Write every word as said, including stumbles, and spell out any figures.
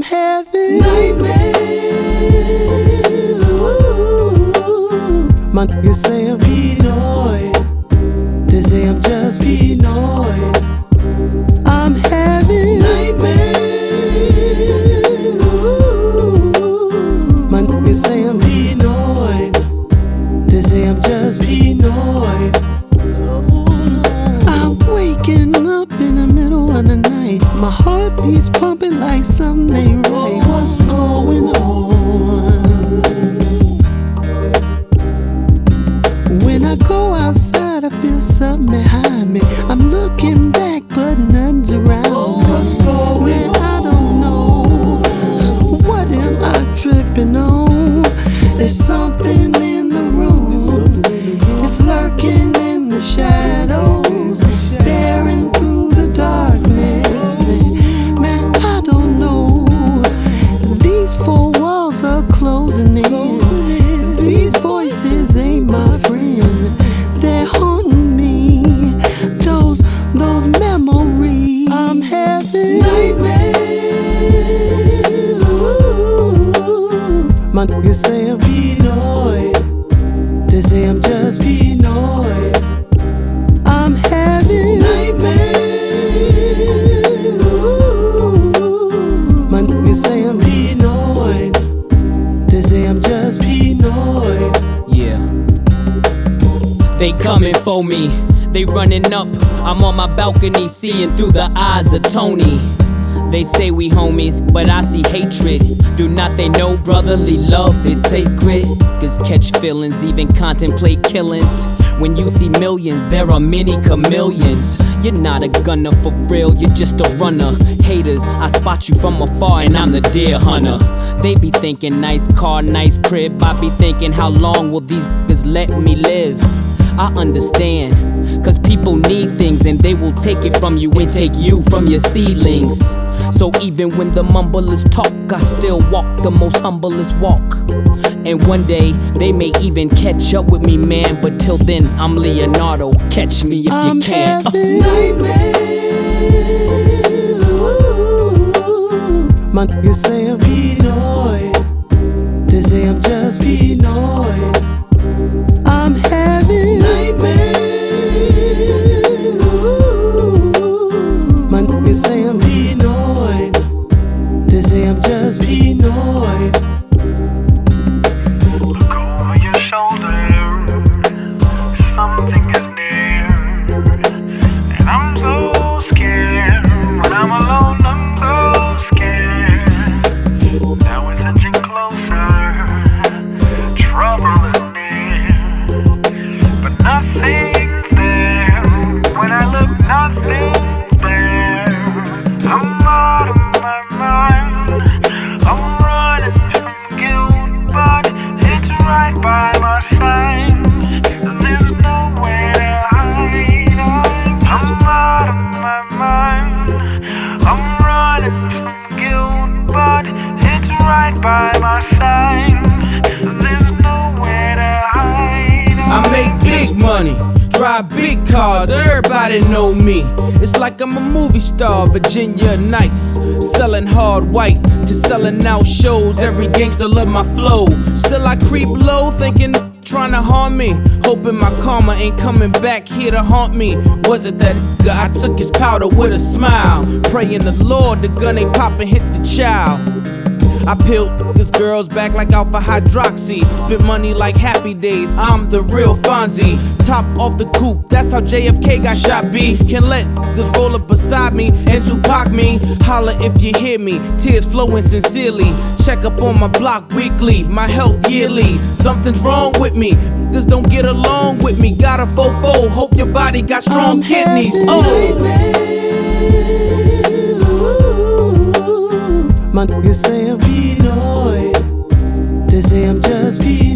I'm having nightmares. Ooh. My niggas say I'm paranoid. They say I'm just paranoid. I'm having nightmares. Ooh. My niggas say I'm paranoid. They say I'm just paranoid. I'm waking up in the middle of the night. My heart beats pumping like something ain't right. What's going on? When I go outside, I feel something behind me. I'm looking back, but nothing's around. What's going Man, on? I don't know. What am I tripping on? There's something in the room. It's lurking in the shadows, staring through the darkness. Man, I don't know. These four walls are closing in. These voices ain't my friend. They're haunting me. Those, those memories. I'm having nightmares. Ooh. My niggas say I'm paranoid. They say I'm just paranoid. I'm having nightmares. Ooh. My niggas say I'm paranoid. They say I'm just paranoid. Yeah. They coming for me, they running up. I'm on my balcony seeing through the eyes of Tony. They say we homies, but I see hatred. Do not they know brotherly love is sacred? Cause catch feelings, even contemplate killings. When you see millions, there are many chameleons. You're not a gunner for real, you're just a runner. Haters, I spot you from afar and I'm the deer hunter. They be thinking nice car, nice crib. I be thinking how long will these niggas let me live? I understand, cause people need things and they will take it from you and take you from your seedlings. So even when the mumblers talk, I still walk the most humblest walk. And one day, they may even catch up with me, man. But till then, I'm Leonardo. Catch me if I'm you can. having nightmares. Ooh. My niggas say I'm paranoid. They say I'm just paranoid. I'm having nightmares. Ooh. My niggas say I'm paranoid. They say I'm just paranoid. Look over your shoulder, something is near. And I'm so scared, when I'm alone I'm so scared. Now it's inching closer, trouble is near. But nothing's there, when I look nothing's there. I'm out of my mind, I'm running from guilt, but it's right by my side. There's nowhere to hide. I'm out of my mind, I'm running from guilt, but it's right by my side. There's nowhere to hide. I make big money, drive big cars, everybody know me. It's like I'm a movie star, Virginia Nights. Selling hard white to selling out shows. Every gangster love my flow. Still I creep low, thinking trying to harm me. Hoping my karma ain't coming back here to haunt me. Was it that nigga I took his powder with a smile? Praying the Lord the gun ain't pop and hit the child. I peeled niggas girls back like Alpha Hydroxy. Spent money like Happy Days, I'm the real Fonzie. Top off the coupe, that's how J F K got shot B. Can let niggas roll up beside me and Tupac me. Holla if you hear me, tears flowing sincerely. Check up on my block weekly, my health yearly. Something's wrong with me, niggas don't get along with me. Got a fofo, hope your body got strong I'm kidneys. having Oh. nightmares. Ooh. My niggas say I'm paranoid. They say I'm just paranoid.